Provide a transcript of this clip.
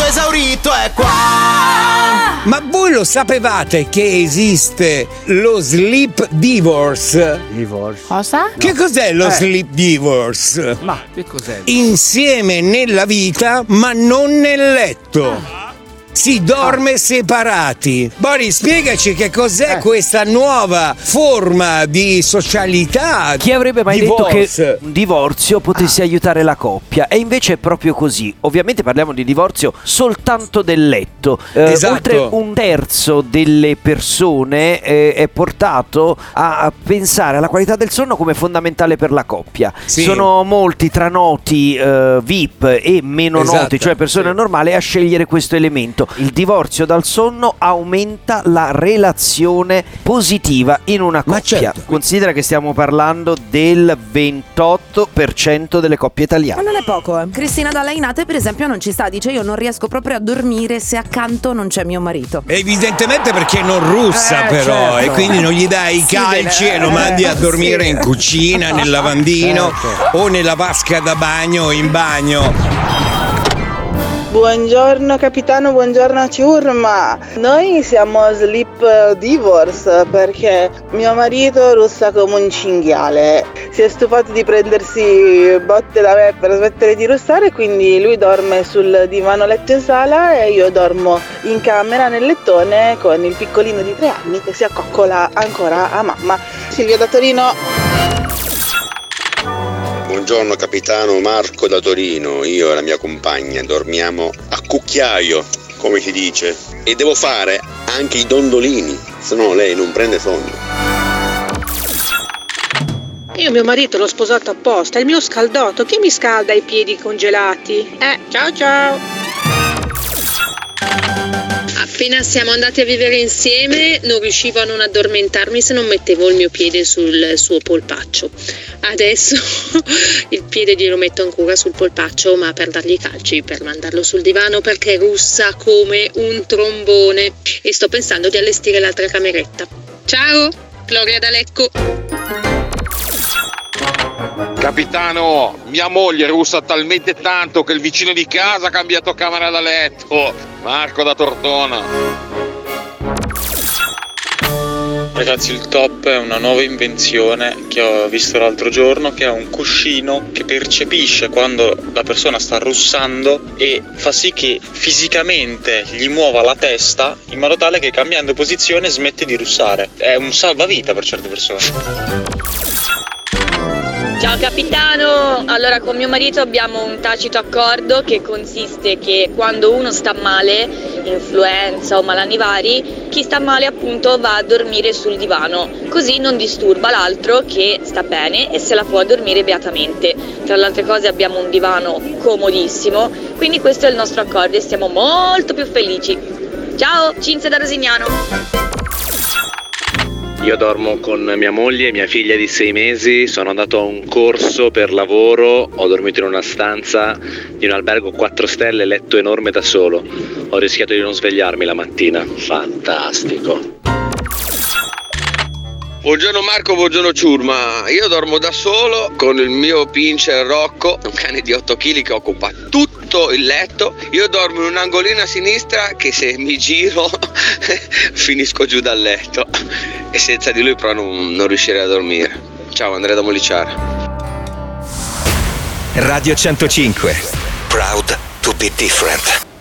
esaurito è qua. Ma voi lo sapevate che esiste lo sleep divorce? Cosa? Che cos'è lo sleep divorce? Ma che cos'è? Insieme nella vita, ma non nel letto. Si dorme separati. Boris, spiegaci che cos'è questa nuova forma di socialità. Chi avrebbe mai detto Divorce. che un divorzio potesse aiutare la coppia? E invece è proprio così. Ovviamente parliamo di divorzio soltanto del letto. Esatto. Oltre un terzo delle persone è portato a pensare alla qualità del sonno come fondamentale per la coppia. Sì. Sono molti tra noti VIP e meno Esatto, noti, cioè persone normali, a scegliere questo elemento. Il divorzio dal sonno aumenta la relazione positiva in una Ma coppia. certo. Considera che stiamo parlando del 28% delle coppie italiane. Ma non è poco, eh. Cristina da Lainate, per esempio, non ci sta. Dice: io non riesco proprio a dormire se accanto non c'è mio marito. Evidentemente perché non russa però, certo. e quindi non gli dai i calci e lo mandi a dormire in cucina, nel lavandino o nella vasca da bagno o in bagno. Buongiorno capitano, buongiorno ciurma. Noi siamo sleep divorce perché mio marito russa come un cinghiale. Si è stufato di prendersi botte da me per smettere di russare, quindi lui dorme sul divano letto in sala e io dormo in camera nel lettone con il piccolino di 3 anni che si accoccola ancora a mamma. Silvia da Torino. Buongiorno capitano, Marco da Torino. Io e la mia compagna dormiamo a cucchiaio, come si dice, e devo fare anche i dondolini, se no lei non prende sonno. Io mio marito l'ho sposato apposta, il mio scaldotto, chi mi scalda i piedi congelati? Ciao ciao! Appena siamo andati a vivere insieme non riuscivo a non addormentarmi se non mettevo il mio piede sul suo polpaccio. Adesso il piede glielo metto ancora sul polpaccio, ma per dargli i calci, per mandarlo sul divano perché russa come un trombone, e sto pensando di allestire l'altra cameretta. Ciao, Gloria da Lecco. Capitano, mia moglie russa talmente tanto che il vicino di casa ha cambiato camera da letto. Marco da Tortona. Ragazzi, il top è una nuova invenzione che ho visto l'altro giorno, che è un cuscino che percepisce quando la persona sta russando e fa sì che fisicamente gli muova la testa in modo tale che cambiando posizione smette di russare. È un salvavita per certe persone. Ciao capitano, allora con mio marito abbiamo un tacito accordo che consiste che quando uno sta male, influenza o malanni vari, chi sta male appunto va a dormire sul divano, così non disturba l'altro che sta bene e se la può dormire beatamente. Tra le altre cose abbiamo un divano comodissimo, quindi questo è il nostro accordo e siamo molto più felici. Ciao, Cinzia da Rosignano. Io dormo con mia moglie e mia figlia di 6 mesi, sono andato a un corso per lavoro, ho dormito in una stanza di un albergo 4 stelle, letto enorme da solo, ho rischiato di non svegliarmi la mattina, fantastico. Buongiorno Marco, buongiorno ciurma. Io dormo da solo con il mio pincher Rocco, un cane di 8 kg che occupa tutto il letto. Io dormo in un angolino a sinistra che se mi giro finisco giù dal letto e senza di lui però non riuscirei a dormire. Ciao, Andrea da Moliciara. Radio 105. Proud to be different.